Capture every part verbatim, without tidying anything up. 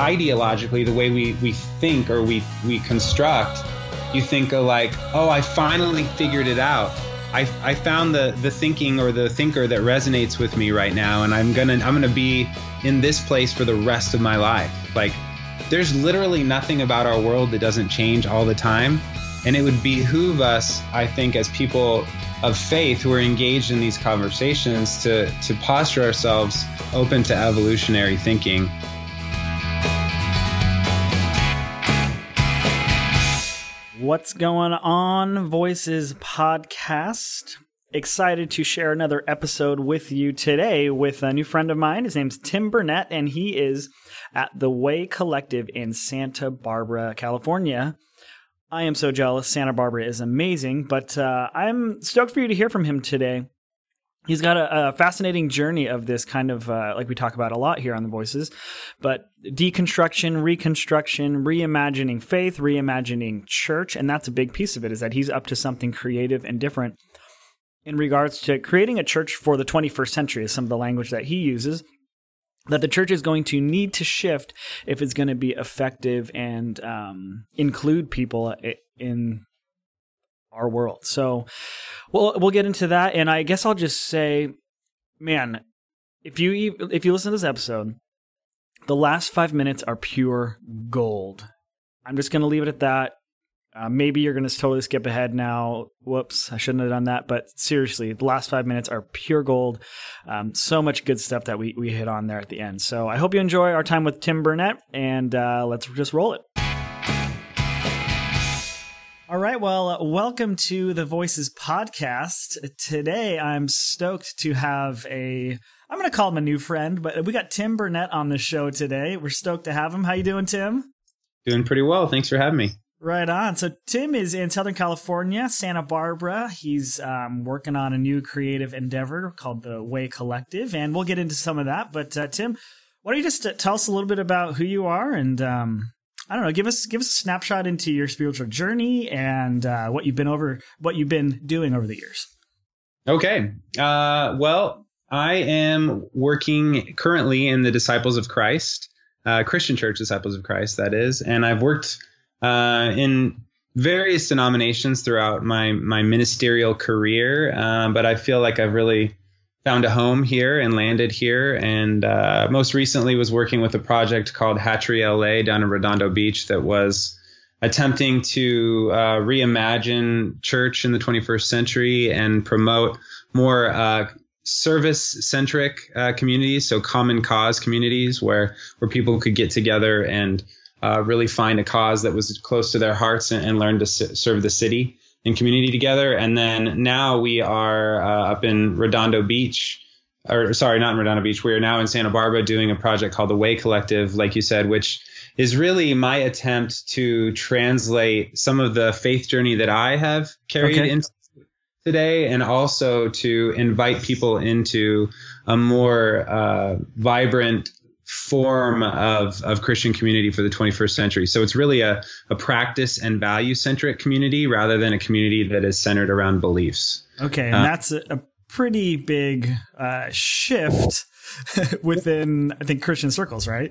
ideologically, the way we, we think or we, we construct, you think of like, oh, I finally figured it out. I, I found the, the thinking or the thinker that resonates with me right now, and I'm gonna I'm gonna be in this place for the rest of my life. Like, there's literally nothing about our world that doesn't change all the time, and it would behoove us, I think, as people of faith who are engaged in these conversations, to to posture ourselves open to evolutionary thinking. What's going on, Voices Podcast? Excited to share another episode with you today with a new friend of mine. His name's Tim Burnett, and he is at the Way Collective in Santa Barbara, California. I am so jealous. Santa Barbara is amazing, but uh, I'm stoked for you to hear from him today. He's got a, a fascinating journey of this kind of, uh, like we talk about a lot here on The Voices, but deconstruction, reconstruction, reimagining faith, reimagining church, and that's a big piece of it, is that he's up to something creative and different in regards to creating a church for the twenty-first century, is some of the language that he uses, that the church is going to need to shift if it's going to be effective and um, include people in our world. So we'll we'll get into that, and I guess I'll just say, man, if you if you listen to this episode, the last five minutes are pure gold. I'm just going to leave it at that. Uh, maybe you're going to totally skip ahead now. Whoops, I shouldn't have done that. But seriously, the last five minutes are pure gold. Um, so much good stuff that we we hit on there at the end. So I hope you enjoy our time with Tim Burnett, and uh, let's just roll it. All right, well, uh, welcome to the Voices Podcast. Today, I'm stoked to have a, I'm going to call him a new friend, but we got Tim Burnett on the show today. We're stoked to have him. How you doing, Tim? Doing pretty well. Thanks for having me. Right on. So Tim is in Southern California, Santa Barbara. He's um, working on a new creative endeavor called the Way Collective, and we'll get into some of that. But uh, Tim, why don't you just uh, tell us a little bit about who you are and um I don't know. Give us give us a snapshot into your spiritual journey and uh, what you've been over, what you've been doing over the years. Okay. Uh, well, I am working currently in the Disciples of Christ, uh, Christian Church Disciples of Christ, that is, and I've worked uh, in various denominations throughout my my ministerial career, uh, but I feel like I've really found a home here and landed here, and uh, most recently was working with a project called Hatchery L A down in Redondo Beach that was attempting to uh, reimagine church in the twenty-first century and promote more uh, service-centric uh, communities, so common cause communities where where people could get together and uh, really find a cause that was close to their hearts and, and learn to s- serve the city and community together. And then now we are uh, up in Redondo Beach, or sorry, not in Redondo Beach. We are now in Santa Barbara doing a project called the Way Collective, like you said, which is really my attempt to translate some of the faith journey that I have carried okay. into today, and also to invite people into a more uh, vibrant form of, of Christian community for the twenty-first century. So it's really a, a practice and value centric community rather than a community that is centered around beliefs. Okay. And uh, that's a, a pretty big uh, shift within, I think, Christian circles, right?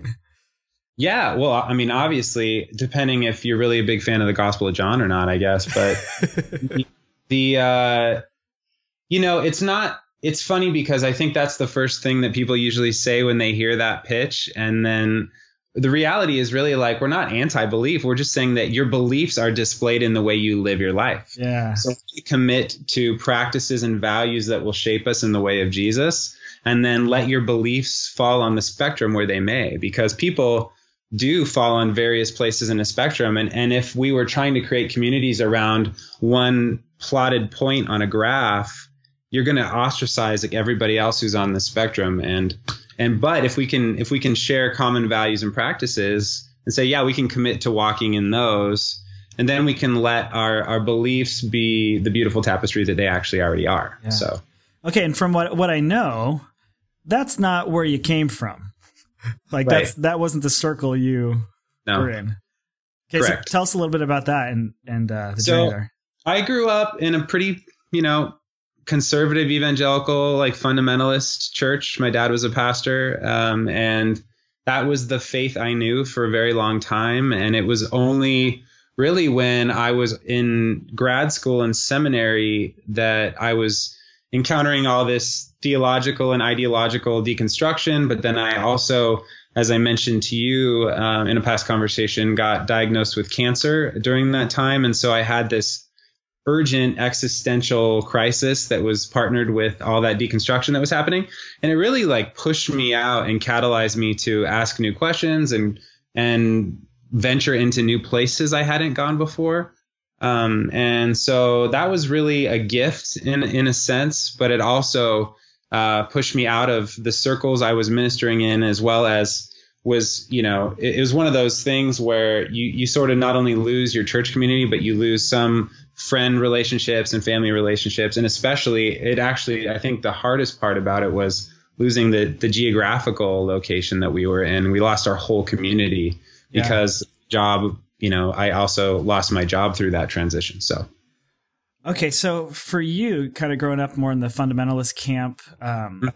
Yeah. Well, I mean, obviously, depending if you're really a big fan of the Gospel of John or not, I guess. But the, the uh, you know, it's not. It's funny because I think that's the first thing that people usually say when they hear that pitch. And then the reality is really like, we're not anti-belief. We're just saying that your beliefs are displayed in the way you live your life. Yeah. So we commit to practices and values that will shape us in the way of Jesus, and then let your beliefs fall on the spectrum where they may, because people do fall on various places in a spectrum. And, and if we were trying to create communities around one plotted point on a graph, you're going to ostracize like everybody else who's on the spectrum. And, and, but if we can, if we can share common values and practices and say, yeah, we can commit to walking in those, and then we can let our, our beliefs be the beautiful tapestry that they actually already are. Yeah. So, okay. And from what, what I know, that's not where you came from. Like right. that's, that wasn't the circle you no. were in. Okay. Correct. So tell us a little bit about that and, and, uh, the so journey there. I grew up in a pretty, you know, conservative evangelical, like fundamentalist church. My dad was a pastor. Um, and that was the faith I knew for a very long time. And it was only really when I was in grad school and seminary that I was encountering all this theological and ideological deconstruction. But then I also, as I mentioned to you um, in a past conversation, got diagnosed with cancer during that time. And so I had this urgent existential crisis that was partnered with all that deconstruction that was happening. And it really like pushed me out and catalyzed me to ask new questions and, and venture into new places I hadn't gone before. Um, and so that was really a gift in, in a sense, but it also uh, pushed me out of the circles I was ministering in, as well as was, you know, it, it was one of those things where you, you sort of not only lose your church community, but you lose some friend relationships and family relationships. And especially it actually, I think the hardest part about it was losing the, the geographical location that we were in. We lost our whole community yeah. because job, you know, I also lost my job through that transition. So. Okay. So for you kind of growing up more in the fundamentalist camp, um, mm-hmm.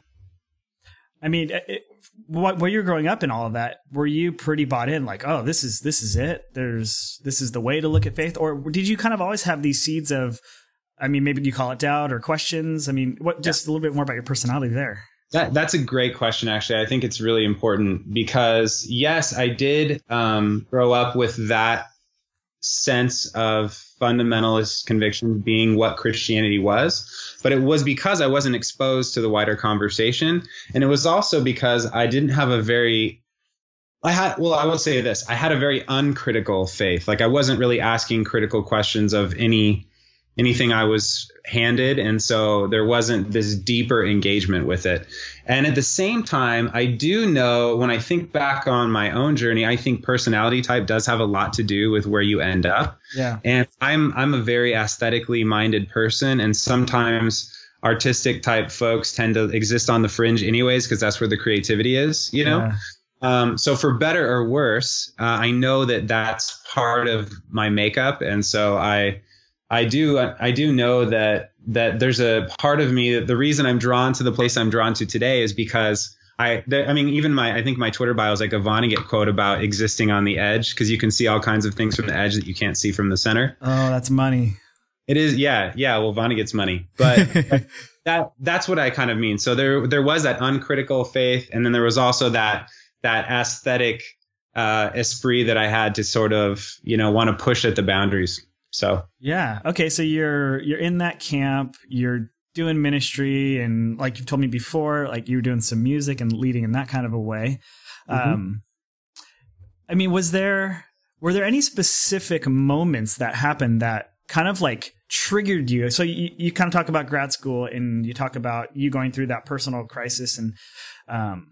I mean, it, what, while you're growing up in all of that, were you pretty bought in like, oh, this is, this is it. There's, this is the way to look at faith? Or did you kind of always have these seeds of, I mean, maybe you call it doubt or questions? I mean, what, just yeah. a little bit more about your personality there. That, that's a great question, actually. I think it's really important because, yes, I did um, grow up with that sense of fundamentalist conviction being what Christianity was, but it was because I wasn't exposed to the wider conversation. And it was also because I didn't have a very, I had, well, I will say this, I had a very uncritical faith. Like I wasn't really asking critical questions of any, anything I was handed. And so there wasn't this deeper engagement with it. And at the same time, I do know when I think back on my own journey, I think personality type does have a lot to do with where you end up. Yeah. And I'm, I'm a very aesthetically minded person. And sometimes artistic type folks tend to exist on the fringe anyways, because that's where the creativity is, you know? Yeah. Um, so for better or worse, uh, I know that that's part of my makeup. And so I, I do, I do know that, that there's a part of me that the reason I'm drawn to the place I'm drawn to today is because I, I mean, even my, I think my Twitter bio is like a Vonnegut quote about existing on the edge, because you can see all kinds of things from the edge that you can't see from the center. Oh, that's money. It is. Yeah. Yeah. Well, Vonnegut's money, but that, that's what I kind of mean. So there, there was that uncritical faith. And then there was also that, that aesthetic, uh, esprit that I had to sort of, you know, want to push at the boundaries. So, yeah. Okay. So you're, you're in that camp, you're doing ministry, and like you've told me before, like you were doing some music and leading in that kind of a way. Mm-hmm. Um, I mean, was there, were there any specific moments that happened that kind of like triggered you? So you, you kind of talk about grad school and you talk about you going through that personal crisis and, um,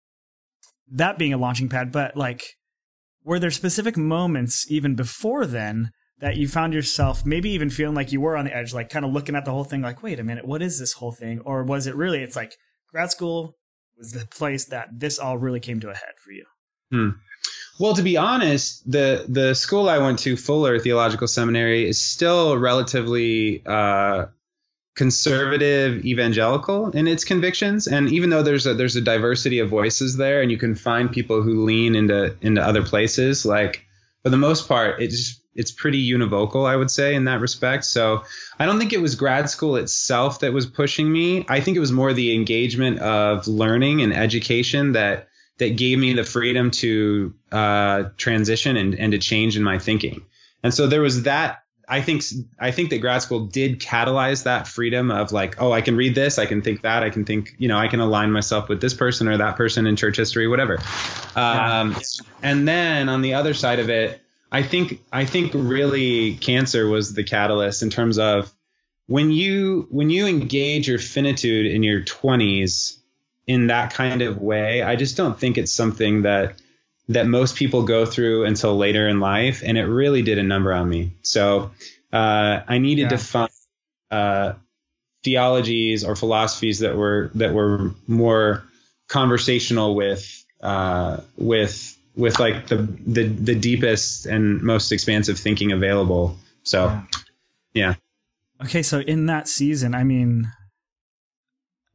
that being a launching pad, but like, were there specific moments even before then that you found yourself maybe even feeling like you were on the edge, like kind of looking at the whole thing like, wait a minute, what is this whole thing? Or was it really, it's like grad school was the place that this all really came to a head for you? Hmm. Well, to be honest, the, the school I went to, Fuller Theological Seminary, is still relatively uh, conservative evangelical in its convictions. And even though there's a, there's a diversity of voices there and you can find people who lean into, into other places, like for the most part, it's it's pretty univocal, I would say, in that respect. So I don't think it was grad school itself that was pushing me. I think it was more the engagement of learning and education that that gave me the freedom to uh, transition and, and to change in my thinking. And so there was that. I think I think that grad school did catalyze that freedom of like, oh, I can read this, I can think that, I can think, you know, I can align myself with this person or that person in church history, whatever. Um, yeah. And then on the other side of it, I think I think really cancer was the catalyst in terms of when you when you engage your finitude in your twenties in that kind of way. I just don't think it's something that that most people go through until later in life. And it really did a number on me. So uh, I needed yeah. to find uh, theologies or philosophies that were that were more conversational with uh, with. with like the, the, the deepest and most expansive thinking available. So, yeah. yeah. Okay. So in that season, I mean,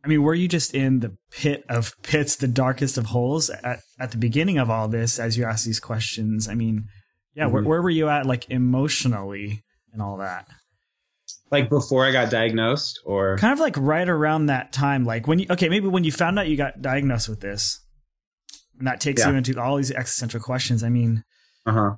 I mean, were you just in the pit of pits, the darkest of holes at, at the beginning of all this as you asked these questions? I mean, yeah, mm-hmm. where, where were you at, like, emotionally and all that? Like before I got diagnosed, or kind of like right around that time, like when you, okay, maybe when you found out you got diagnosed with this, and that takes yeah. you into all these existential questions. I mean, uh-huh.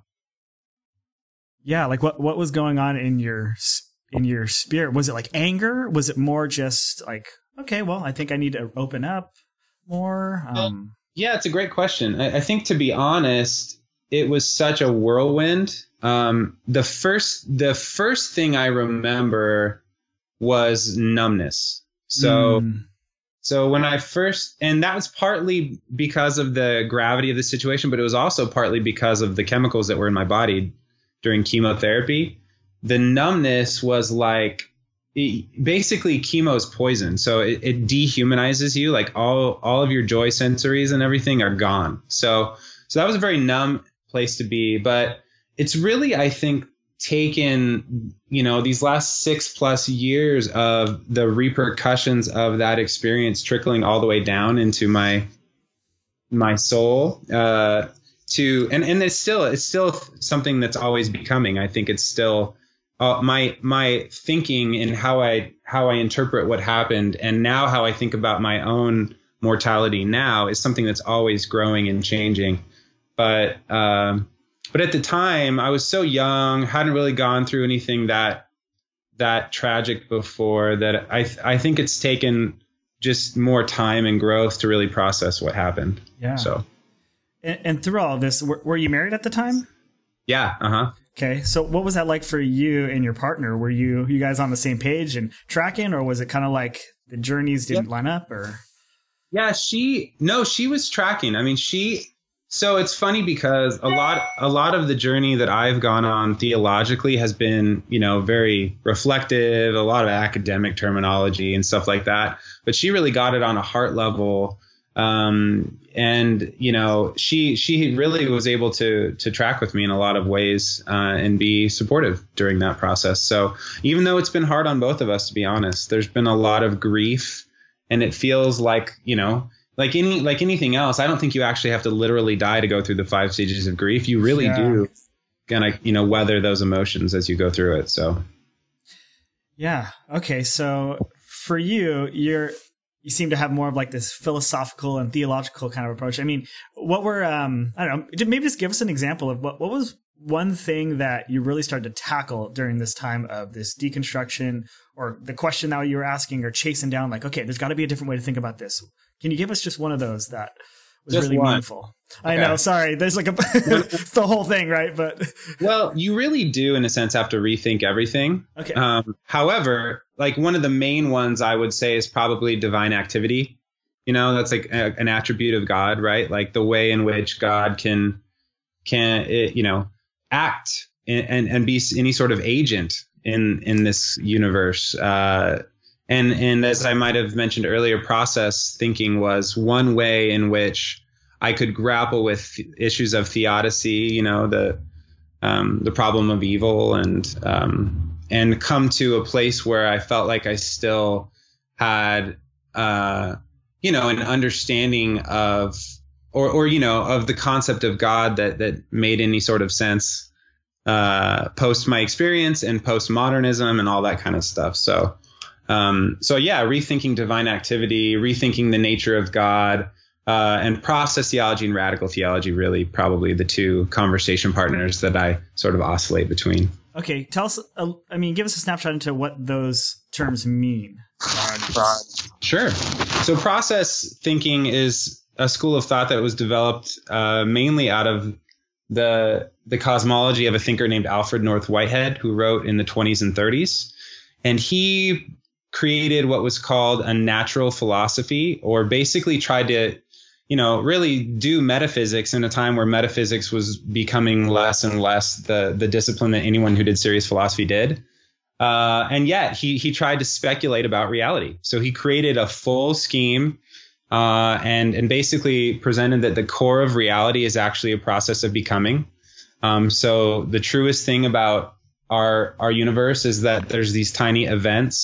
yeah, like what, what was going on in your, in your spirit? Was it like anger? Was it more just like, okay, well, I think I need to open up more? Um, yeah, it's a great question. I, I think, to be honest, it was such a whirlwind. Um, the first, the first thing I remember was numbness. So, mm. so when I first, and that was partly because of the gravity of the situation, but it was also partly because of the chemicals that were in my body during chemotherapy. The numbness was like, it, basically chemo is poison. So it, it dehumanizes you. Like all, all of your joy sensories and everything are gone. So, so that was a very numb place to be, but it's really, I think, taken, you know, these last six plus years of the repercussions of that experience trickling all the way down into my my soul uh, to, and, and it's still, it's still something that's always becoming. I think it's still uh, my my thinking and how I how I interpret what happened, and now how I think about my own mortality now is something that's always growing and changing. But um, But at the time, I was so young, hadn't really gone through anything that that tragic before, that I th- I think it's taken just more time and growth to really process what happened. Yeah. So, and, and through all this, were, were you married at the time? Yeah. Uh huh. Okay. So, what was that like for you and your partner? Were you you guys on the same page and tracking, or was it kind of like the journeys didn't yeah. line up? Or yeah, she no, she was tracking. I mean, she. So it's funny because a lot, a lot of the journey that I've gone on theologically has been, you know, very reflective, a lot of academic terminology and stuff like that. But she really got it on a heart level. Um, and, you know, she she really was able to to track with me in a lot of ways uh, and be supportive during that process. So even though it's been hard on both of us, to be honest, there's been a lot of grief, and it feels like, you know, Like any like anything else, I don't think you actually have to literally die to go through the five stages of grief. You really yeah. do gonna, you know, weather those emotions as you go through it. So, yeah. Okay. So for you, you're you seem to have more of like this philosophical and theological kind of approach. I mean, what were um I don't know, maybe just give us an example of what what was one thing that you really started to tackle during this time of this deconstruction, or the question that you were asking or chasing down, like, okay, there's got to be a different way to think about this. Can you give us just one of those that was just really one. meaningful? Okay. I know. Sorry. There's like a, it's the whole thing, right? But well, you really do, in a sense, have to rethink everything. Okay. Um, however, like one of the main ones I would say is probably divine activity. You know, that's like a, an attribute of God, right? Like the way in which God can, can, it, you know, act and, and, and be any sort of agent in, in this universe. Uh, And and as I might have mentioned earlier, process thinking was one way in which I could grapple with issues of theodicy, you know, the um, the problem of evil, and um, and come to a place where I felt like I still had, uh, you know, an understanding of, or or you know, of the concept of God that that made any sort of sense uh, post my experience and postmodernism and all that kind of stuff. So. Um, so yeah, rethinking divine activity, rethinking the nature of God, uh, and process theology and radical theology, really probably the two conversation partners that I sort of oscillate between. Okay. Tell us, uh, I mean, give us a snapshot into what those terms mean. Sure. So process thinking is a school of thought that was developed, uh, mainly out of the, the cosmology of a thinker named Alfred North Whitehead, who wrote in the twenties and thirties. And he created what was called a natural philosophy, or basically tried to, you know, really do metaphysics in a time where metaphysics was becoming less and less the the discipline that anyone who did serious philosophy did. Uh, and yet he he tried to speculate about reality. So he created a full scheme uh, and and basically presented that the core of reality is actually a process of becoming. Um, so the truest thing about our our universe is that there's these tiny events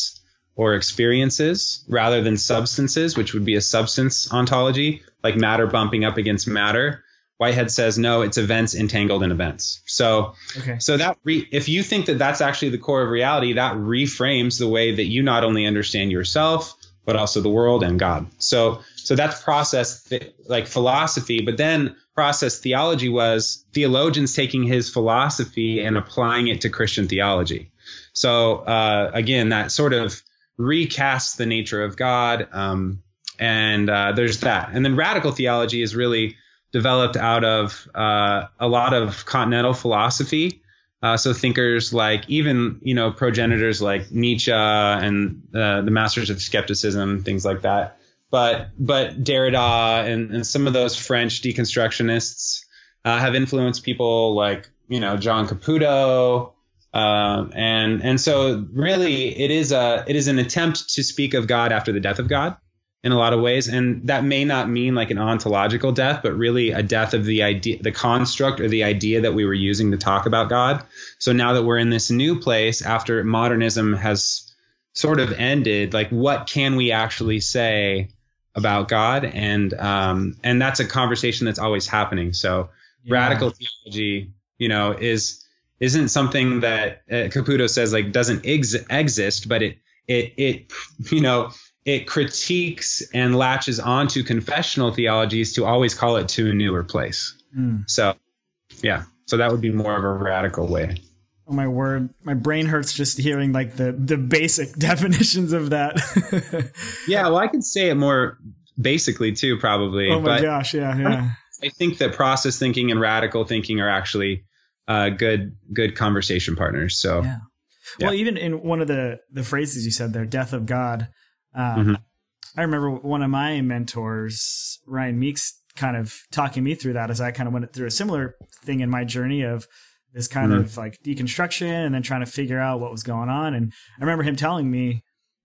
or experiences rather than substances, which would be a substance ontology, like matter bumping up against matter. Whitehead says, no, it's events entangled in events. So, okay. so that re- if you think that that's actually the core of reality, that reframes the way that you not only understand yourself, but also the world and God. So, so that's process th- like philosophy. But then process theology was theologians taking his philosophy and applying it to Christian theology. So, uh, again, that sort of recasts the nature of God. Um, and uh, there's that. And then radical theology is really developed out of uh, a lot of continental philosophy. Uh, so thinkers like even, you know, progenitors like Nietzsche and uh, the masters of skepticism, things like that. But but Derrida and, and some of those French deconstructionists uh, have influenced people like, you know, John Caputo. Um, and and so really it is a it is an attempt to speak of God after the death of God in a lot of ways. And that may not mean like an ontological death, but really a death of the idea, the construct or the idea that we were using to talk about God. So now that we're in this new place after modernism has sort of ended, like what can we actually say about God? And um, and that's a conversation that's always happening. So yeah. Radical theology, you know, is isn't something that uh, Caputo says like doesn't ex- exist, but it it it you know. It critiques and latches onto confessional theologies to always call it to a newer place. Mm. So, yeah. So that would be more of a radical way. Oh, my word. My brain hurts just hearing like the, the basic definitions of that. Yeah. Well, I could say it more basically too, probably. Oh my but gosh. Yeah. Yeah. I think that process thinking and radical thinking are actually uh, good, good conversation partners. So, yeah. yeah. Well, even in one of the, the phrases you said there, death of God, Um, mm-hmm. I remember one of my mentors, Ryan Meeks, kind of talking me through that as I kind of went through a similar thing in my journey of this kind mm-hmm. of like deconstruction and then trying to figure out what was going on. And I remember him telling me,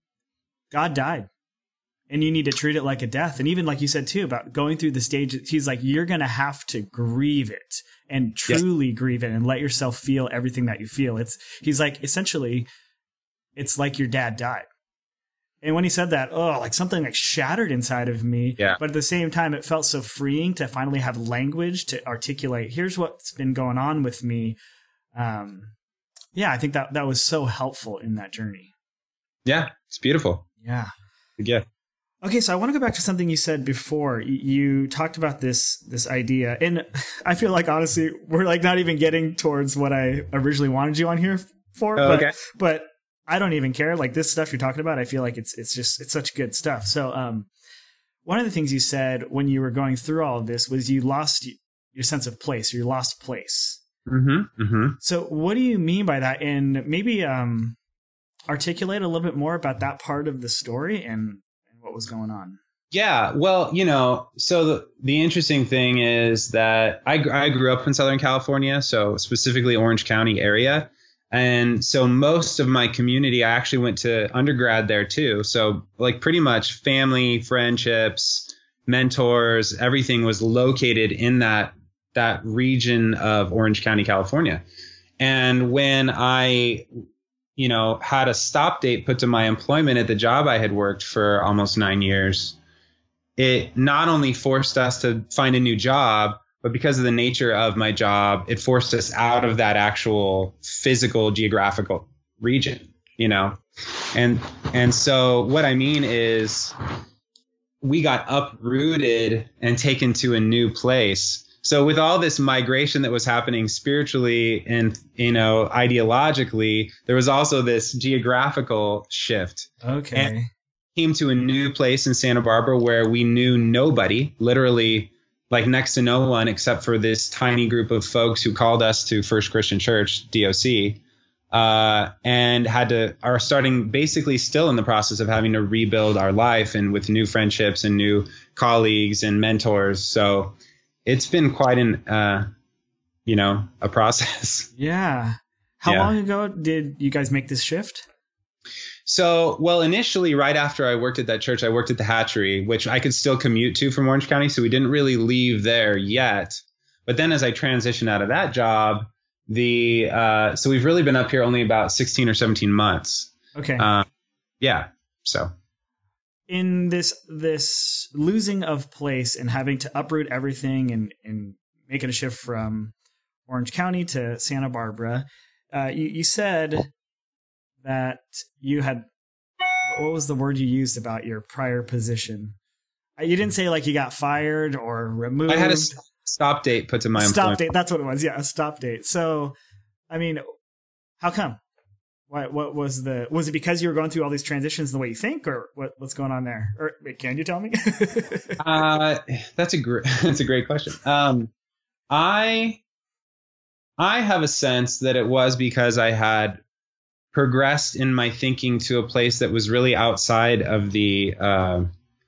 God died and you need to treat it like a death. And even like you said too, about going through the stage, he's like, you're going to have to grieve it and truly yes. grieve it and let yourself feel everything that you feel. It's, he's like, essentially, it's like your dad died. And when he said that, oh, like something like shattered inside of me. Yeah. But at the same time, it felt so freeing to finally have language to articulate, here's what's been going on with me. Um, yeah, I think that that was so helpful in that journey. Yeah, it's beautiful. Yeah. Yeah. Okay, so I want to go back to something you said before. You talked about this this idea. And I feel like, honestly, we're like not even getting towards what I originally wanted you on here for. Oh, but, okay. But I don't even care. Like this stuff you're talking about, I feel like it's it's just it's such good stuff. So um, one of the things you said when you were going through all of this was you lost your sense of place, or you lost place. Mm-hmm. Mm-hmm. So what do you mean by that? And maybe um, articulate a little bit more about that part of the story and, and what was going on. Yeah, well, you know, so the, the interesting thing is that I, I grew up in Southern California, so specifically Orange County area. And so most of my community, I actually went to undergrad there too. So like pretty much family, friendships, mentors, everything was located in that that region of Orange County, California. And when I, you know, had a stop date put to my employment at the job I had worked for almost nine years, it not only forced us to find a new job, but because of the nature of my job, it forced us out of that actual physical geographical region, you know? And, and so what I mean is we got uprooted and taken to a new place. So with all this migration that was happening spiritually and, you know, ideologically, there was also this geographical shift. Okay. And came to a new place in Santa Barbara where we knew nobody, literally like next to no one except for this tiny group of folks who called us to First Christian Church, D O C, uh, and had to are starting basically still in the process of having to rebuild our life and with new friendships and new colleagues and mentors. So it's been quite an, uh, you know, a process. Yeah. How yeah. long ago did you guys make this shift? So, well, initially, right after I worked at that church, I worked at the Hatchery, which I could still commute to from Orange County. So we didn't really leave there yet. But then as I transitioned out of that job, the uh, so we've really been up here only about sixteen or seventeen months. Okay. Uh, yeah. So in this this losing of place and having to uproot everything and, and making a shift from Orange County to Santa Barbara, uh, you, you said that you had, what was the word you used about your prior position? You didn't say like you got fired or removed. I had a stop date put to my stop employment. date. That's what it was. Yeah, a stop date. So, I mean, how come? What what was the was it because you were going through all these transitions the way you think, or what what's going on there? Or wait, can you tell me? uh, that's a great that's a great question. Um, I I have a sense that it was because I had progressed in my thinking to a place that was really outside of the uh,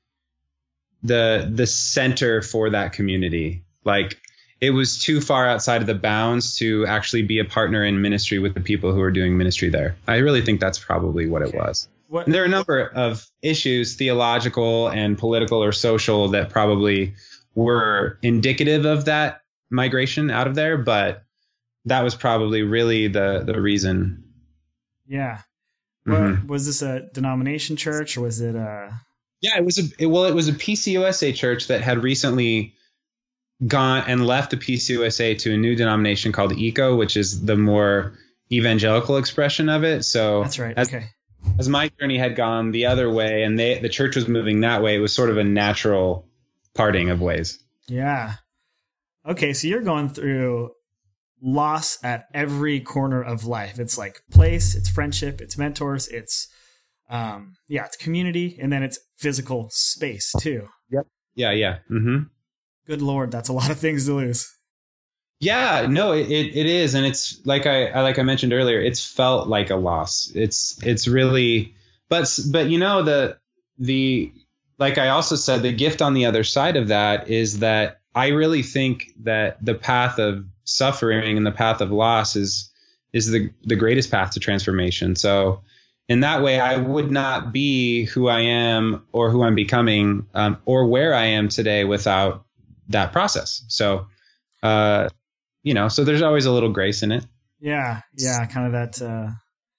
the the center for that community. Like, it was too far outside of the bounds to actually be a partner in ministry with the people who are doing ministry there. I really think that's probably what Okay. it was. What, And there are a number of issues, theological and political or social, that probably were indicative of that migration out of there, but that was probably really the the reason. yeah. Mhm. What, was this a denomination church, or was it a? Yeah, it was a it, well, it was a P C U S A church that had recently gone and left the P C U S A to a new denomination called ECO, which is the more evangelical expression of it. So That's right. as, Okay. as my journey had gone the other way, and they the church was moving that way, it was sort of a natural parting of ways. Yeah. Okay, so you're going through loss at every corner of life. It's like place, it's friendship, it's mentors, it's um yeah, it's community, and then it's physical space too. Yeah, yeah. Mm-hmm. Good Lord, that's a lot of things to lose. Yeah, no, it, it, it is. And it's like I, I like I mentioned earlier, it's felt like a loss. It's it's really but but you know, the the like I also said, the gift on the other side of that is that I really think that the path of suffering and the path of loss is is the the greatest path to transformation. So in that way, I would not be who I am or who I'm becoming um, or where I am today without that process. So, uh, you know, so there's always a little grace in it. Yeah, yeah, kind of that uh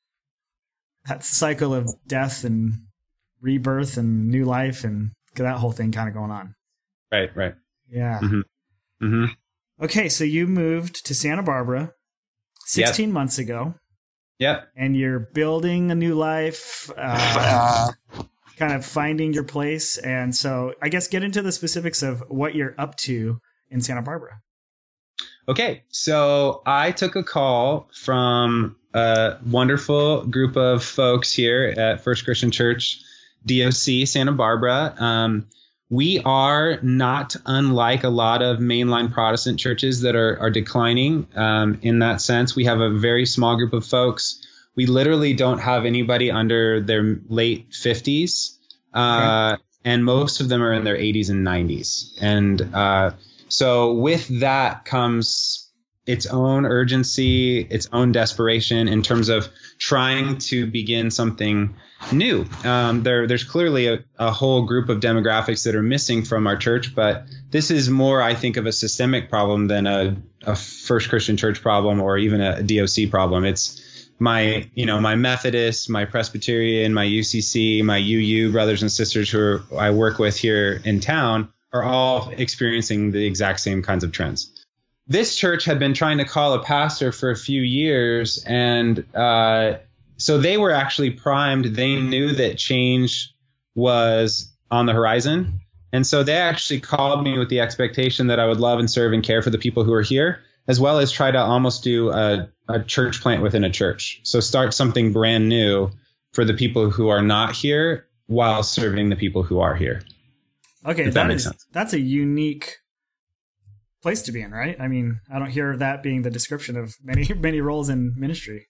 that cycle of death and rebirth and new life and that whole thing kind of going on. Right, right. Yeah. Mm-hmm. Mm-hmm. Okay, so you moved to Santa Barbara sixteen Yep. months ago, Yep. and you're building a new life, uh, kind of finding your place. And so I guess get into the specifics of what you're up to in Santa Barbara. Okay, so I took a call from a wonderful group of folks here at First Christian Church, D O C, Santa Barbara. Um, we are not unlike a lot of mainline Protestant churches that are, are declining um, in that sense. We have a very small group of folks. We literally don't have anybody under their late fifties, uh, okay. and most of them are in their eighties and nineties. And uh, so with that comes its own urgency, its own desperation in terms of trying to begin something new. Um, there, there's clearly a, a whole group of demographics that are missing from our church, but this is more, I think, of a systemic problem than a, a First Christian Church problem or even a, a D O C problem. It's my, you know, my Methodist, my Presbyterian, my U C C, my U U brothers and sisters who are, I work with here in town are all experiencing the exact same kinds of trends. This church had been trying to call a pastor for a few years, and uh, so they were actually primed. They knew that change was on the horizon. And so they actually called me with the expectation that I would love and serve and care for the people who are here, as well as try to almost do a, a church plant within a church. So start something brand new for the people who are not here while serving the people who are here. Okay, that, that makes is sense. That's a unique place to be in, right? I mean, I don't hear that being the description of many, many roles in ministry.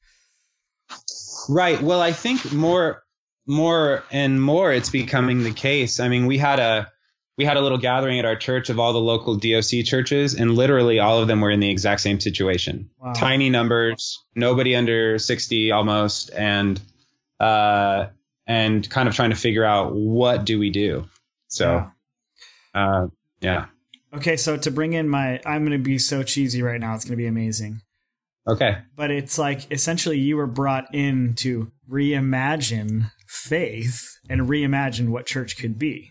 Right. Well, I think more, more and more it's becoming the case. I mean, we had a, we had a little gathering at our church of all the local D O C churches, and literally all of them were in the exact same situation. Wow. Tiny numbers, nobody under sixty almost, and, uh, and kind of trying to figure out what do we do. So, yeah. Uh, yeah. Okay. So to bring in my, I'm going to be so cheesy right now. It's going to be amazing. Okay. But it's like essentially you were brought in to reimagine faith and reimagine what church could be.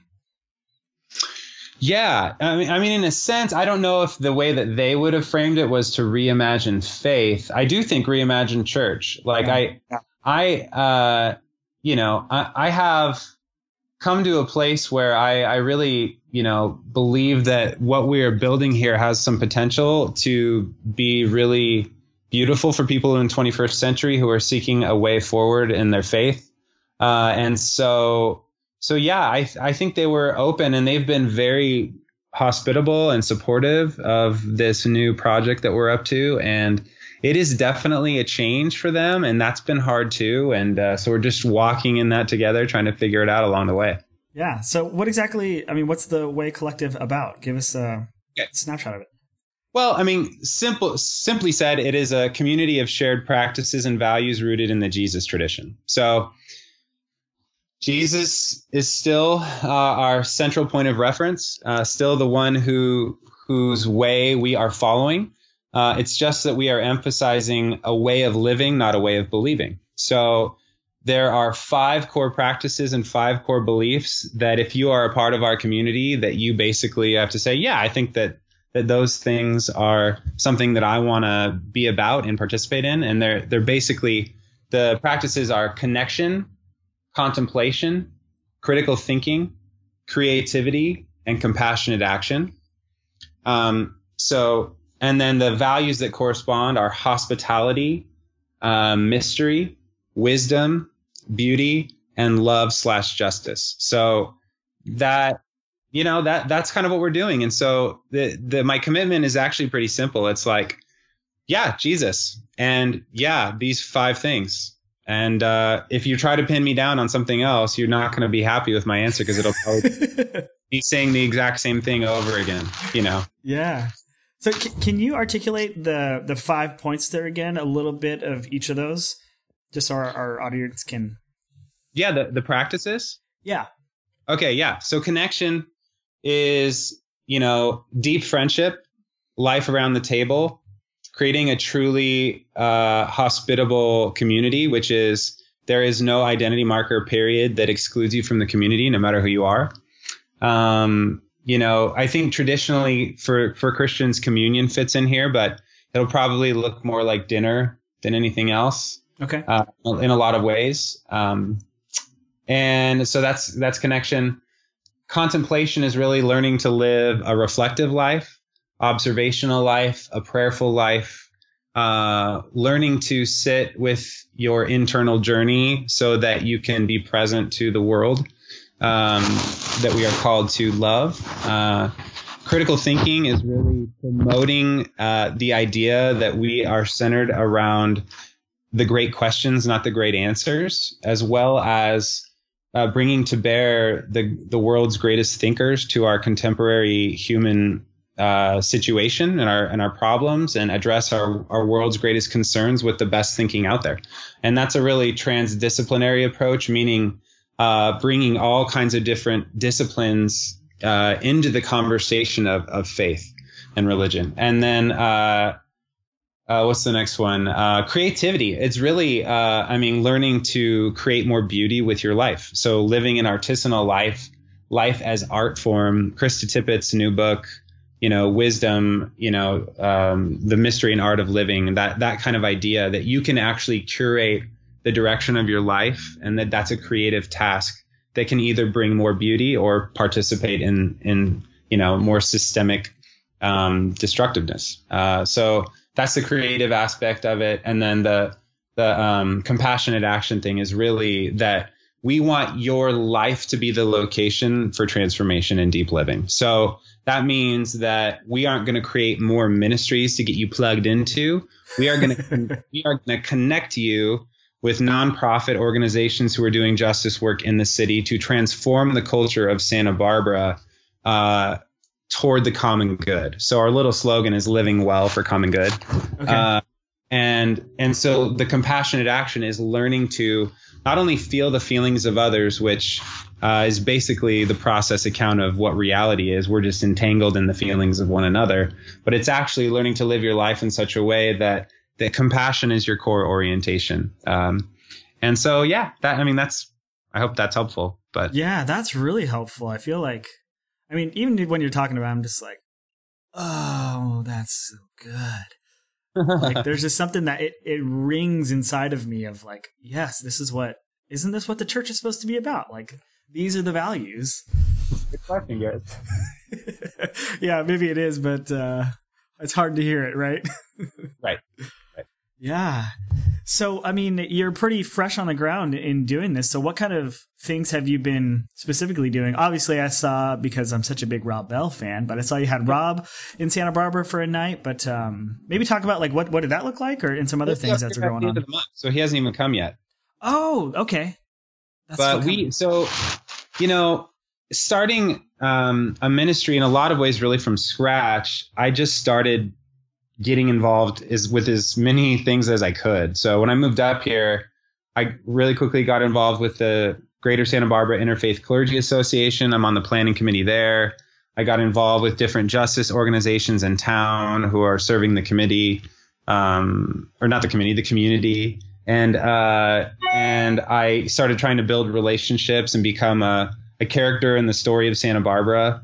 Yeah, I mean, I mean, in a sense, I don't know if the way that they would have framed it was to reimagine faith. I do think reimagine church. Like yeah. I, I, uh, you know, I, I have come to a place where I, I really, you know, believe that what we are building here has some potential to be really beautiful for people in the twenty-first century who are seeking a way forward in their faith. Uh, and so. So, yeah, I I think they were open, and they've been very hospitable and supportive of this new project that we're up to. And it is definitely a change for them. And that's been hard, too. And uh, so we're just walking in that together, trying to figure it out along the way. Yeah. So what exactly, I mean, what's the Way Collective about? Give us a okay. snapshot of it. Well, I mean, simple, simply said, it is a community of shared practices and values rooted in the Jesus tradition. So Jesus is still uh, our central point of reference, uh, still the one who whose way we are following. Uh, it's just that we are emphasizing a way of living, not a way of believing. So there are five core practices and five core beliefs that if you are a part of our community, that you basically have to say, yeah, I think that that those things are something that I want to be about and participate in. And they're they're basically, the practices are connection, contemplation, critical thinking, creativity, and compassionate action. Um, so, and then the values that correspond are hospitality, uh, mystery, wisdom, beauty, and love slash justice. So that, you know, that that's kind of what we're doing. And so the, the my commitment is actually pretty simple. It's like, yeah, Jesus, and yeah, these five things. And uh, if you try to pin me down on something else, you're not going to be happy with my answer, because it'll probably be saying the exact same thing over again, you know? Yeah. So c- can you articulate the, the five points there again, a little bit of each of those, just so our, our audience can... Yeah, the, the practices? Yeah. Okay, yeah. So connection is, you know, deep friendship, life around the table, creating a truly uh, hospitable community, which is there is no identity marker period that excludes you from the community, no matter who you are. Um, you know, I think traditionally for, for Christians, communion fits in here, but it'll probably look more like dinner than anything else. Okay. Uh, in a lot of ways. Um, and so that's that's connection. Contemplation is really learning to live a reflective life, observational life, a prayerful life, uh, learning to sit with your internal journey so that you can be present to the world um, that we are called to love. Uh, critical thinking is really promoting uh, the idea that we are centered around the great questions, not the great answers, as well as uh, bringing to bear the, the world's greatest thinkers to our contemporary human Uh, situation and our and our problems, and address our, our world's greatest concerns with the best thinking out there. And that's a really transdisciplinary approach, meaning uh, bringing all kinds of different disciplines uh, into the conversation of, of faith and religion. And then uh, uh, what's the next one? Uh, creativity. It's really, uh, I mean, learning to create more beauty with your life. So living an artisanal life, life as art form. Krista Tippett's new book, you know, wisdom, you know, um, the mystery and art of living, that that kind of idea that you can actually curate the direction of your life, and that that's a creative task that can either bring more beauty or participate in, in you know, more systemic um, destructiveness. Uh, so that's the creative aspect of it. And then the the um, compassionate action thing is really that we want your life to be the location for transformation and deep living. So that means that we aren't going to create more ministries to get you plugged into. We are going to we are going to connect you with nonprofit organizations who are doing justice work in the city to transform the culture of Santa Barbara uh, toward the common good. So our little slogan is living well for common good. Okay. Uh, and and so the compassionate action is learning to not only feel the feelings of others, which uh, is basically the process account of what reality is. We're just entangled in the feelings of one another, but it's actually learning to live your life in such a way that that compassion is your core orientation. Um, and so, yeah, that I mean, that's I hope that's helpful. But yeah, that's really helpful. I feel like, I mean, even when you're talking about it, I'm just like, oh, that's so good. Like, there's just something that it, it rings inside of me of like, yes, this is what, isn't this what the church is supposed to be about? Like, these are the values. Good question, guys. Yeah, maybe it is, but uh, it's hard to hear it, right? Right. Right. Yeah. So, I mean, you're pretty fresh on the ground in doing this. So what kind of things have you been specifically doing? Obviously, I saw, because I'm such a big Rob Bell fan, but I saw you had Rob in Santa Barbara for a night. But um, maybe talk about, like, what, what did that look like, or and some other things that are going on? So he hasn't even come yet. Oh, okay. That's but we, so, you know, starting um, a ministry in a lot of ways really from scratch, I just started getting involved is with as many things as I could. So when I moved up here, I really quickly got involved with the Greater Santa Barbara Interfaith Clergy Association. I'm on the planning committee there. I got involved with different justice organizations in town who are serving the committee, um, or not the committee, the community. And uh, and I started trying to build relationships and become a, a character in the story of Santa Barbara.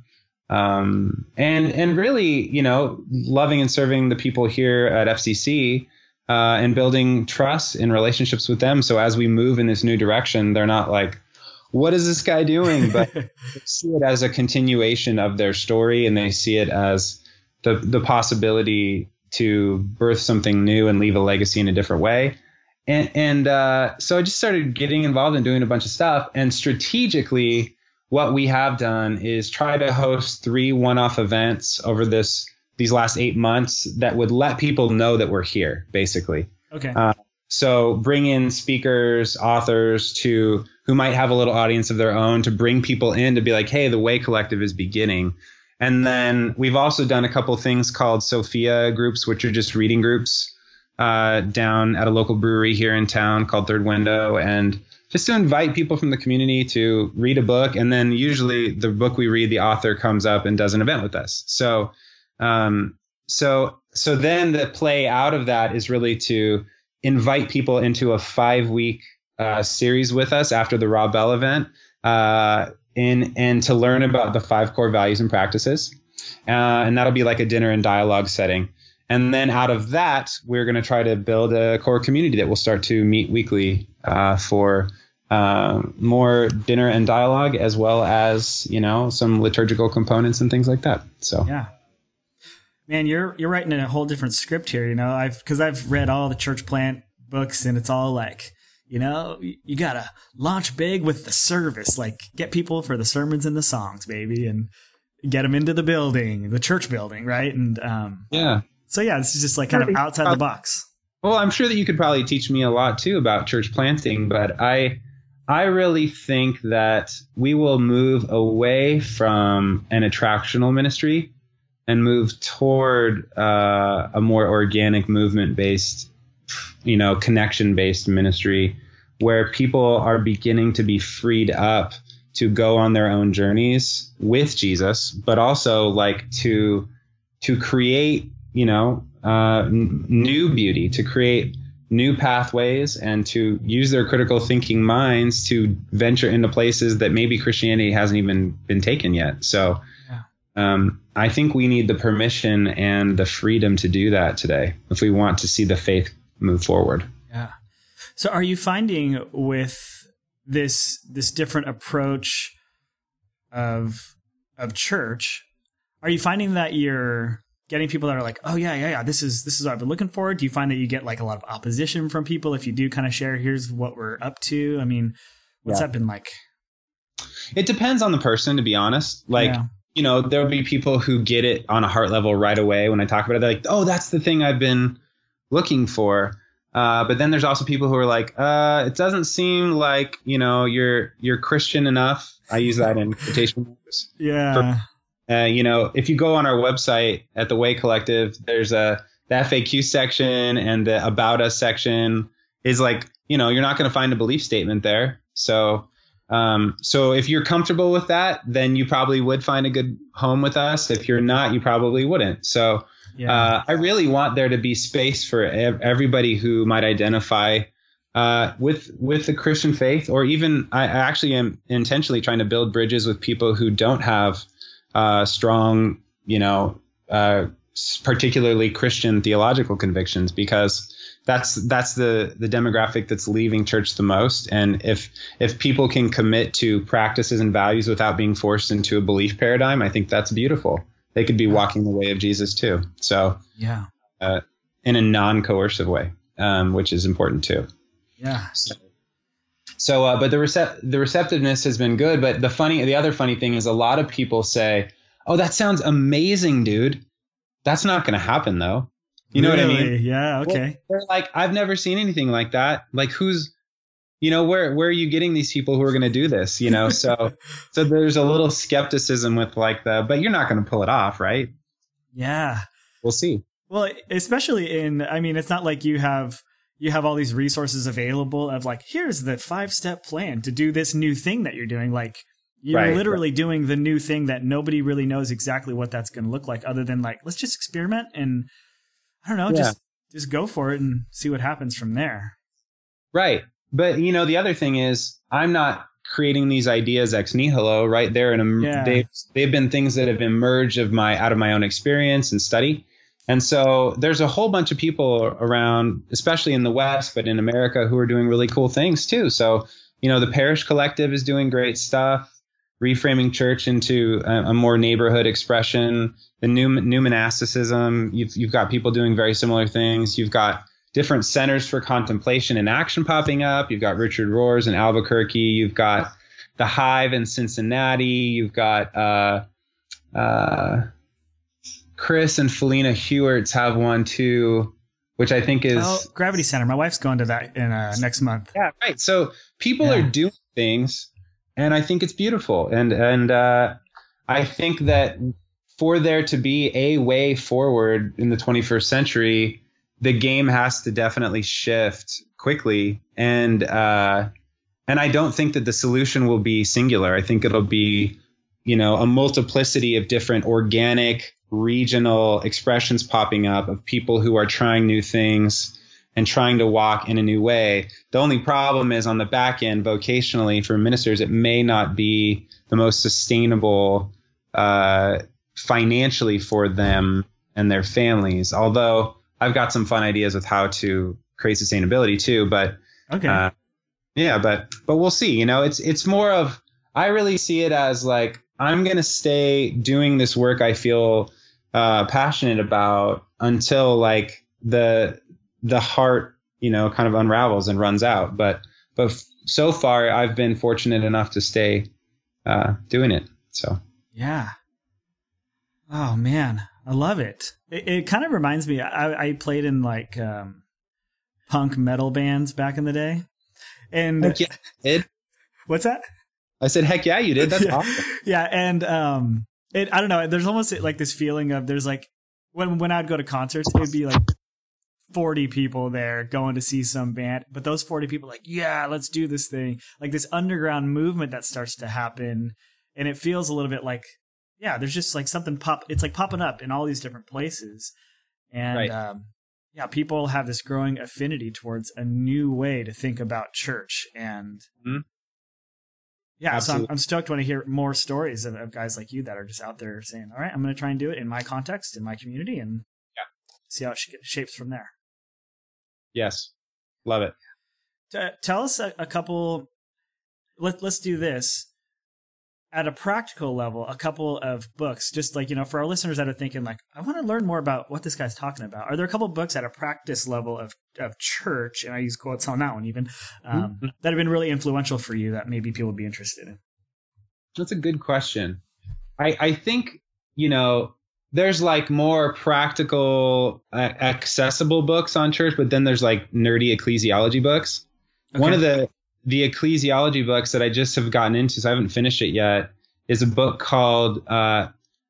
Um, and, and really, you know, loving and serving the people here at F C C, uh, and building trust in relationships with them. So as we move in this new direction, they're not like, what is this guy doing? But they see it as a continuation of their story, and they see it as the, the possibility to birth something new and leave a legacy in a different way. And, and, uh, so I just started getting involved in doing a bunch of stuff, and strategically, what we have done is try to host three one-off events over this these last eight months that would let people know that we're here, basically. Okay. Uh, so bring in speakers, authors to who might have a little audience of their own to bring people in to be like, hey, the Way Collective is beginning. And then we've also done a couple things called Sophia groups, which are just reading groups uh, down at a local brewery here in town called Third Window, and just to invite people from the community to read a book. And then usually the book we read, the author comes up and does an event with us. So, um, so, so then the play out of that is really to invite people into a five week uh, series with us after the Rob Bell event, uh, in, and to learn about the five core values and practices. Uh, and that'll be like a dinner and dialogue setting. And then out of that, we're going to try to build a core community that will start to meet weekly uh, for Uh, more dinner and dialogue, as well as, you know, some liturgical components and things like that. So, yeah, man, you're, you're writing a whole different script here. You know, I've, cause I've read all the church plant books, and it's all like, you know, you, you gotta launch big with the service, like get people for the sermons and the songs, baby, and get them into the building, the church building. Right. And, um, yeah. So yeah, this is just like kind of outside the box. Well, I'm sure that you could probably teach me a lot too about church planting, but I, I really think that we will move away from an attractional ministry and move toward uh, a more organic, movement-based, you know, connection-based ministry where people are beginning to be freed up to go on their own journeys with Jesus, but also like to to create, you know, uh, n- new beauty, to create new pathways, and to use their critical thinking minds to venture into places that maybe Christianity hasn't even been taken yet. So yeah. um, I think we need the permission and the freedom to do that today if we want to see the faith move forward. Yeah. So are you finding with this this different approach of of church, are you finding that you're getting people that are like, oh yeah, yeah, yeah, this is this is what I've been looking for? Do you find that you get like a lot of opposition from people if you do kind of share, here's what we're up to? I mean, what's yeah. that been like? It depends on the person, to be honest. Like, yeah. you know, there'll be people who get it on a heart level right away when I talk about it. They're like, oh, that's the thing I've been looking for. Uh, but then there's also people who are like, uh, it doesn't seem like, you know, you're you're Christian enough. I use that in quotation marks. Yeah. For, Uh, you know, if you go on our website at the Way Collective, there's a the F A Q section, and the About Us section is like, you know, you're not going to find a belief statement there. So, um, so if you're comfortable with that, then you probably would find a good home with us. If you're not, you probably wouldn't. So, yeah. uh, I really want there to be space for ev- everybody who might identify uh, with with the Christian faith, or even I actually am intentionally trying to build bridges with people who don't have uh, strong, you know, uh, particularly Christian theological convictions, because that's that's the the demographic that's leaving church the most. And if if people can commit to practices and values without being forced into a belief paradigm, I think that's beautiful. They could be walking the way of Jesus too. So yeah, uh, in a non-coercive way, um, which is important too. Yeah. So, so uh, but the recept the receptiveness has been good. But the funny, the other funny thing is, a lot of people say, "Oh, that sounds amazing, dude." That's not going to happen, though. You know really? what I mean? Yeah. Okay. Well, they're like, I've never seen anything like that. Like, who's, you know, where where are you getting these people who are going to do this? You know, so so there's a little skepticism with like the, but you're not going to pull it off, right? Yeah. We'll see. Well, especially in, I mean, it's not like you have you have all these resources available of like, here's the five step plan to do this new thing that you're doing. Like, you're right, literally right. doing the new thing that nobody really knows exactly what that's going to look like, other than like, let's just experiment and I don't know, Yeah. just just go for it and see what happens from there. Right. But, you know, the other thing is, I'm not creating these ideas ex nihilo, right? They're in a, Yeah. they've, they've been things that have emerged of my out of my own experience and study. And so there's a whole bunch of people around, especially in the West, but in America, who are doing really cool things too. So, you know, the Parish Collective is doing great stuff, reframing church into a, a more neighborhood expression. The new new monasticism, you've you've got people doing very similar things. You've got different centers for contemplation and action popping up. You've got Richard Rohr's in Albuquerque. You've got the Hive in Cincinnati. You've got uh, uh, Chris and Felina Hewerts have one too, which I think is Oh, Gravity Center. My wife's going to that in uh, next month. yeah, right. So people Yeah. are doing things, and I think it's beautiful. And and uh, I think that for there to be a way forward in the twenty-first century, the game has to definitely shift quickly. And uh, and I don't think that the solution will be singular. I think it'll be, you know, a multiplicity of different organic, regional expressions popping up of people who are trying new things and trying to walk in a new way. The only problem is on the back end, vocationally for ministers, it may not be the most sustainable uh, financially for them and their families. Although I've got some fun ideas with how to create sustainability too. But Okay. uh, yeah, but but we'll see. You know, it's it's more of, I really see it as like, I'm going to stay doing this work I feel uh, passionate about until like the the heart, you know, kind of unravels and runs out. But but f- so far, I've been fortunate enough to stay uh, doing it. So Yeah. Oh man, I love it. It, it kind of reminds me. I, I played in like um, punk metal bands back in the day, and heck yeah, you did. what's that? I said, heck yeah, you did. That's yeah. awesome. Yeah, and um, it I don't know. There's almost like this feeling of there's like when when I'd go to concerts, it'd be like forty people there going to see some band, but those forty people are like, yeah, let's do this thing. Like this underground movement that starts to happen, and it feels a little bit like, yeah, there's just like something pop. It's like popping up in all these different places, and Right. um, yeah, people have this growing affinity towards a new way to think about church, and Mhm. yeah, so I'm, Absolutely. I'm stoked when I hear more stories of, of guys like you that are just out there saying, all right, I'm going to try and do it in my context, in my community, and Yeah. see how it sh- shapes from there. Yes, love it. T- tell us a, a couple. Let, let's do this at a practical level. A couple of books, just like, you know, for our listeners that are thinking like, I want to learn more about what this guy's talking about. Are there a couple of books at a practice level of of church, and I use quotes on that one even, um, Mhm. that have been really influential for you that maybe people would be interested in? That's a good question. I, I think, you know, there's like more practical, uh, accessible books on church, but then there's like nerdy ecclesiology books. One Okay. of the the ecclesiology books that I just have gotten into, so I haven't finished it yet, is a book called, uh,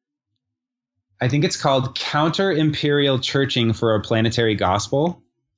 I think it's called Counter Imperial Churching for a Planetary Gospel.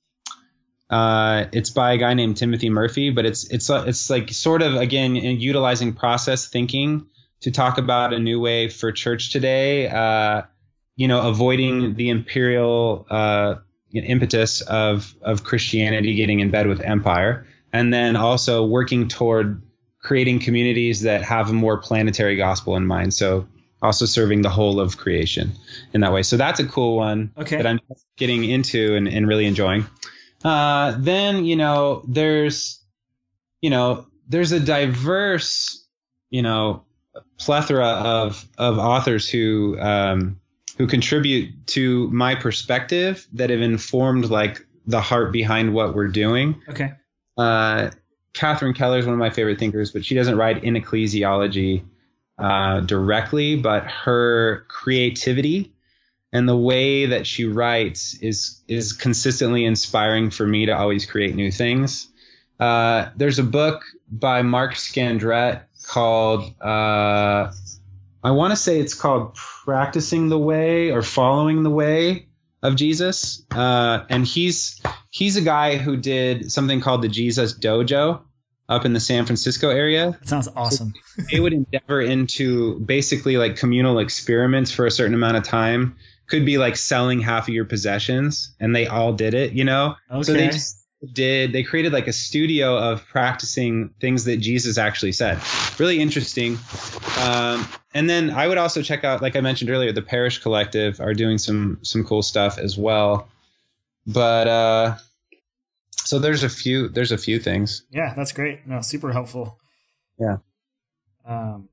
Uh, it's by a guy named Timothy Murphy, but it's it's uh, it's like sort of, again, in utilizing process thinking to talk about a new way for church today. Uh, you know, avoiding the imperial, uh, impetus of of Christianity getting in bed with empire, and then also working toward creating communities that have a more planetary gospel in mind. So also serving the whole of creation in that way. So that's a cool one okay. that I'm getting into and, and really enjoying. Uh, then, you know, there's, you know, there's a diverse, you know, plethora of, of authors who, um, who contribute to my perspective that have informed like the heart behind what we're doing. Okay. Uh, Catherine Keller is one of my favorite thinkers, but she doesn't write in ecclesiology uh, directly, but her creativity and the way that she writes is is consistently inspiring for me to always create new things. Uh, there's a book by Mark Scandrette called, uh, I want to say it's called Practicing the Way or Following the Way of Jesus. Uh, and he's he's a guy who did something called the Jesus Dojo up in the San Francisco area. That sounds awesome. So they would endeavor into basically like communal experiments for a certain amount of time. Could be like selling half of your possessions, and they all did it, you know? Okay. So they just did, they created like a studio of practicing things that Jesus actually said. Really interesting. Um, and then I would also check out, like I mentioned earlier, the Parish Collective are doing some, some cool stuff as well. But, uh, so there's a few, there's a few things. Yeah, that's great. No, super helpful. Yeah. Um,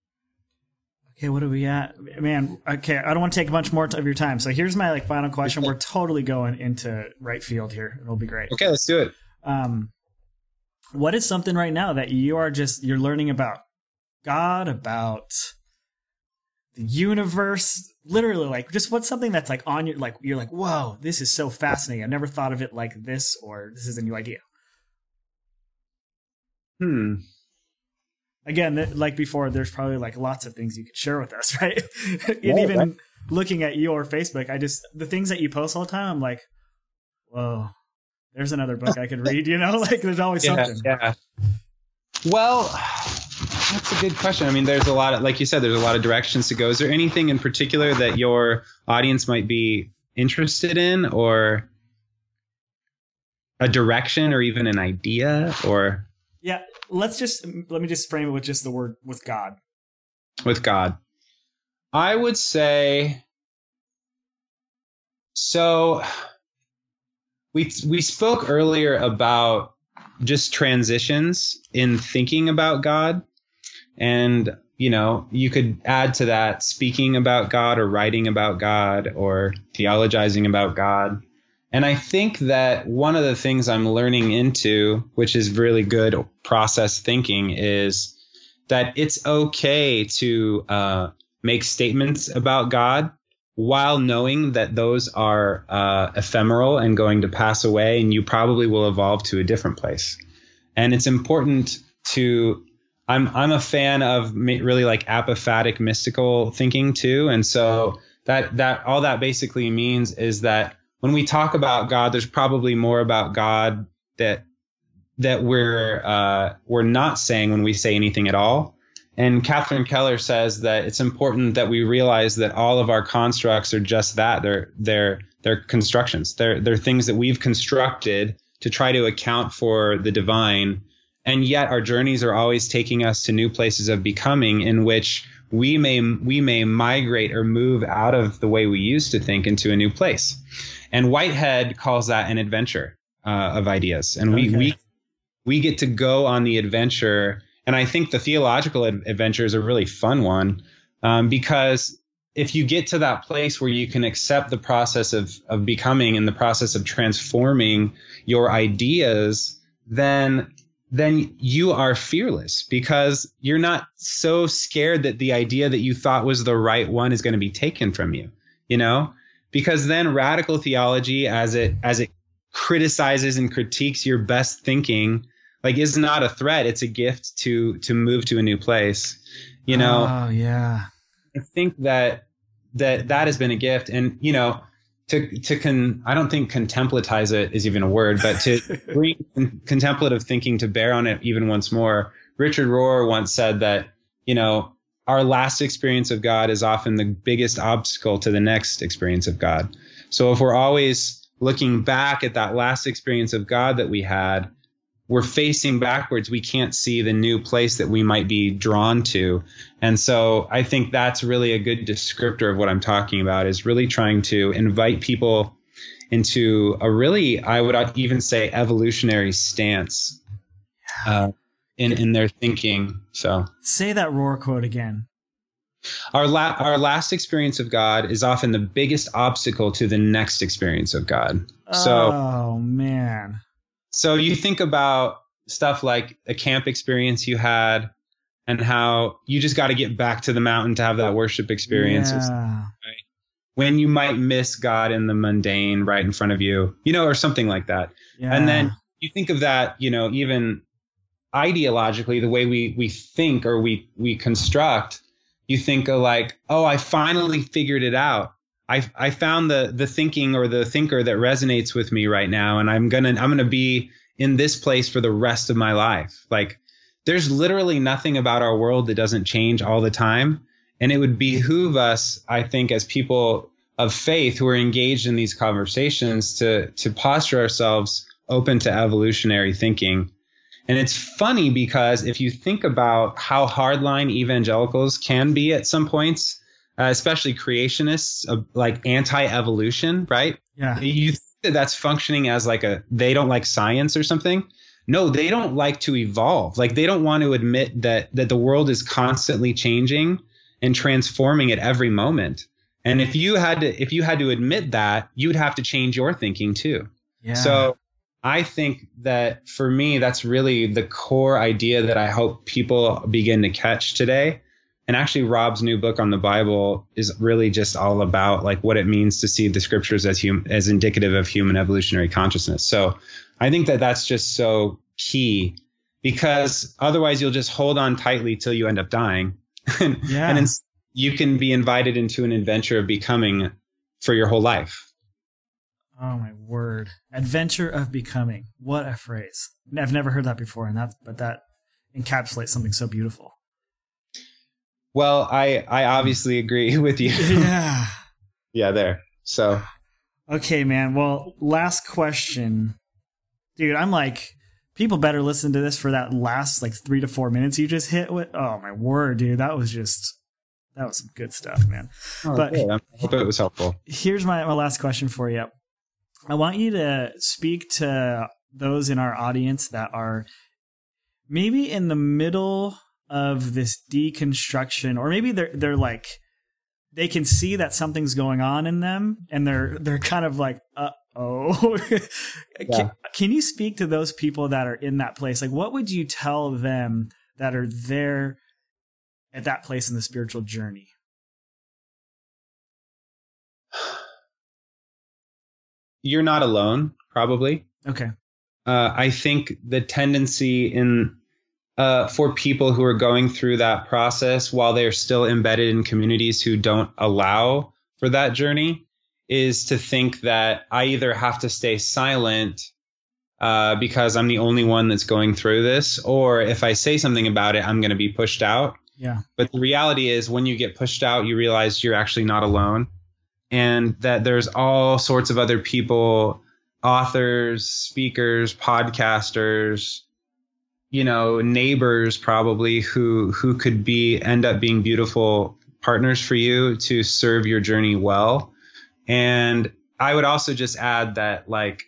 okay, what are we at? Man, okay, I don't want to take much more of your time. So here's my like final question. We're totally going into right field here. It'll be great. Okay, let's do it. Um, what is something right now that you are just, you're learning about God, about the universe, literally like just what's something that's like on your, like, you're like, whoa, this is so fascinating. I've never thought of it like this, or this is a new idea. Hmm. Again, th- like before, there's probably like lots of things you could share with us, right? and Yeah, even right. looking at your Facebook, I just, the things that you post all the time, I'm like, whoa, there's another book I could read, you know, like there's always Yeah, something. yeah. Well, that's a good question. I mean, there's a lot of, like you said, there's a lot of directions to go. Is there anything in particular that your audience might be interested in, or a direction, or even an idea, or? Yeah. Let's just, let me just frame it with just the word, with God. With God. I would say, so we, we spoke earlier about just transitions in thinking about God. And, you know, you could add to that speaking about God, or writing about God, or theologizing about God. And I think that one of the things I'm learning into, which is really good process thinking, is that it's okay to uh, make statements about God while knowing that those are uh, ephemeral and going to pass away, and you probably will evolve to a different place. And it's important to, I'm I'm a fan of really like apophatic mystical thinking too. And so that that all that basically means is that when we talk about God, there's probably more about God that that we're uh, we're not saying when we say anything at all. And Catherine Keller says that it's important that we realize that all of our constructs are just that. They're they're they're constructions. They're they're things that we've constructed to try to account for the divine. And yet our journeys are always taking us to new places of becoming, in which we may we may migrate or move out of the way we used to think into a new place. And Whitehead calls that an adventure uh, of ideas. And we, Okay. we we get to go on the adventure. And I think the theological ad- adventure is a really fun one, um, because if you get to that place where you can accept the process of, of becoming and the process of transforming your ideas, then then you are fearless, because you're not so scared that the idea that you thought was the right one is going to be taken from you, you know? Because then radical theology, as it as it criticizes and critiques your best thinking, like, is not a threat. It's a gift to to move to a new place. You know, Oh, yeah. I think that that that has been a gift. And, you know, to to con I don't think contemplatize it is even a word, but to bring contemplative thinking to bear on it even once more. Richard Rohr once said that, you know, our last experience of God is often the biggest obstacle to the next experience of God. So if we're always looking back at that last experience of God that we had, we're facing backwards. We can't see the new place that we might be drawn to. And so I think that's really a good descriptor of what I'm talking about, is really trying to invite people into a really, I would even say, evolutionary stance uh, in, in their thinking. So say that Rohr quote again. Our la- our last experience of God is often the biggest obstacle to the next experience of God. So, oh, man. So you think about stuff like a camp experience you had and how you just got to get back to the mountain to have that worship experience. Yeah. Right? When you might miss God in the mundane right in front of you, you know, or something like that. Yeah. And then you think of that, you know, even ideologically, the way we, we think or we, we construct, you think of like, oh, I finally figured it out. I I found the the thinking or the thinker that resonates with me right now, and I'm gonna I'm gonna be in this place for the rest of my life. Like, there's literally nothing about our world that doesn't change all the time, and it would behoove us, I think, as people of faith who are engaged in these conversations, to to posture ourselves open to evolutionary thinking. And it's funny because if you think about how hardline evangelicals can be at some points, Uh, especially creationists, uh, like anti-evolution, right? Yeah. You think that that's functioning as like a, they don't like science or something. No, they don't like to evolve. Like, they don't want to admit that that the world is constantly changing and transforming at every moment. And if you had to, if you had to admit that, you'd have to change your thinking too. Yeah. So I think that for me, that's really the core idea that I hope people begin to catch today. And actually, Rob's new book on the Bible is really just all about like what it means to see the scriptures as hum- as indicative of human evolutionary consciousness. So I think that that's just so key, because otherwise you'll just hold on tightly till you end up dying. and Yeah. and ins- you can be invited into an adventure of becoming for your whole life. Oh, my word. Adventure of becoming. What a phrase. I've never heard that before, and that's, but that encapsulates something so beautiful. Well, I, I obviously agree with you. Yeah. Yeah, there. So. Okay, man. Well, last question. Dude, I'm like, people better listen to this for that last like three to four minutes you just hit with. Oh, my word, dude. That was just, that was some good stuff, man. Oh, but good. I hope it was helpful. Here's my, my last question for you. I want you to speak to those in our audience that are maybe in the middle of this deconstruction, or maybe they're they're like, they can see that something's going on in them, and they're they're kind of like, uh oh. Yeah. can, can you speak to those people that are in that place? Like, what would you tell them that are there at that place in the spiritual journey? You're not alone, probably. Okay. Uh, I think the tendency in Uh, for people who are going through that process while they're still embedded in communities who don't allow for that journey is to think that I either have to stay silent uh, because I'm the only one that's going through this, or if I say something about it, I'm going to be pushed out. Yeah. But the reality is, when you get pushed out, you realize you're actually not alone, and that there's all sorts of other people, authors, speakers, podcasters, you know, neighbors probably who who could be end up being beautiful partners for you to serve your journey well. And I would also just add that, like,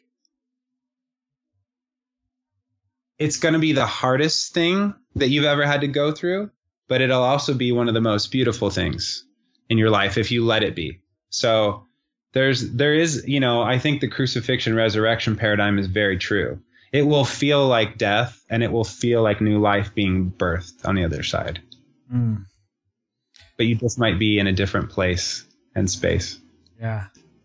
it's going to be the hardest thing that you've ever had to go through, but it'll also be one of the most beautiful things in your life if you let it be. So there's there is, you know, I think the crucifixion resurrection paradigm is very true. It will feel like death, and it will feel like new life being birthed on the other side. Mm. But you just might be in a different place and space. Yeah.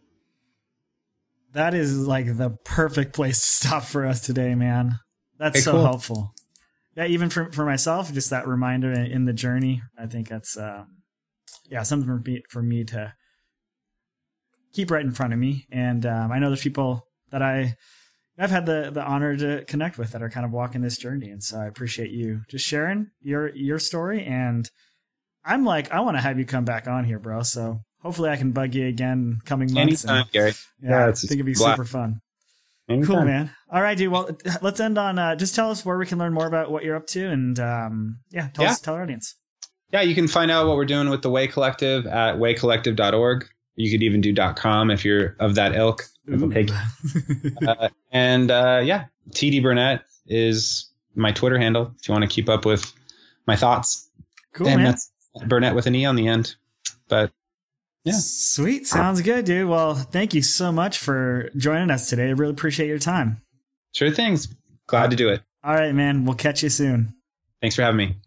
That is like the perfect place to stop for us today, man. That's Okay, so cool. helpful. Yeah, even for for myself, just that reminder in, in the journey. I think that's um, yeah, something for me for me to keep right in front of me. And um, I know there's people that I I've had the the honor to connect with that are kind of walking this journey, and so I appreciate you just sharing your your story. And I'm like, I want to have you come back on here, bro. So Hopefully I can bug you again coming months. Anytime, and, Gary. Yeah, Yeah, I it's think it'd be black. super fun. Anytime. Cool, man. All right, dude. Well, let's end on, uh, just tell us where we can learn more about what you're up to. And um, yeah, tell Yeah. us, tell our audience. Yeah, you can find out what we're doing with the Way Collective at way collective dot org. You could even do .com if you're of that ilk. Ooh. Take, uh, and uh, yeah, T D Burnett is my Twitter handle if you want to keep up with my thoughts. Cool, and man. that's Burnett with an E on the end. But yeah. Sweet. Sounds good, dude. Well, thank you so much for joining us today. I really appreciate your time. Sure things. Glad to do it. All right, man. We'll catch you soon. Thanks for having me.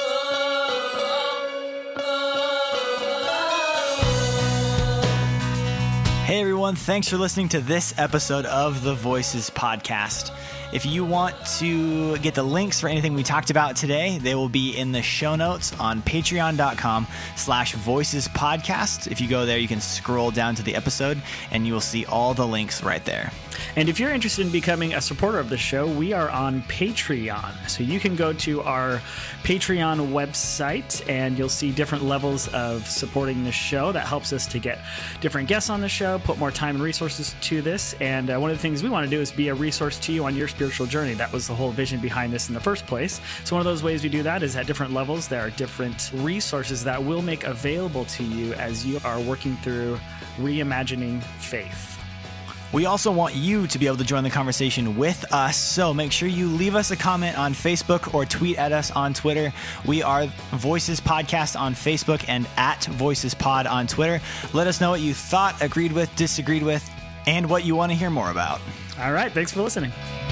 Hey everyone, thanks for listening to this episode of the Voices Podcast. If you want to get the links for anything we talked about today, they will be in the show notes on patreon.com slash voices podcast. If you go there, you can scroll down to the episode and you will see all the links right there. And if you're interested in becoming a supporter of the show, we are on Patreon. So you can go to our Patreon website and you'll see different levels of supporting the show. That helps us to get different guests on the show, put more time and resources to this. And uh, one of the things we want to do is be a resource to you on your spiritual journey. That was the whole vision behind this in the first place. So one of those ways we do that is at different levels, there are different resources that we'll make available to you as you are working through reimagining faith. We also want you to be able to join the conversation with us, so make sure you leave us a comment on Facebook or tweet at us on Twitter. We are Voices Podcast on Facebook and at Voices Pod on Twitter. Let us know what you thought, agreed with, disagreed with, and what you want to hear more about. All right. Thanks for listening.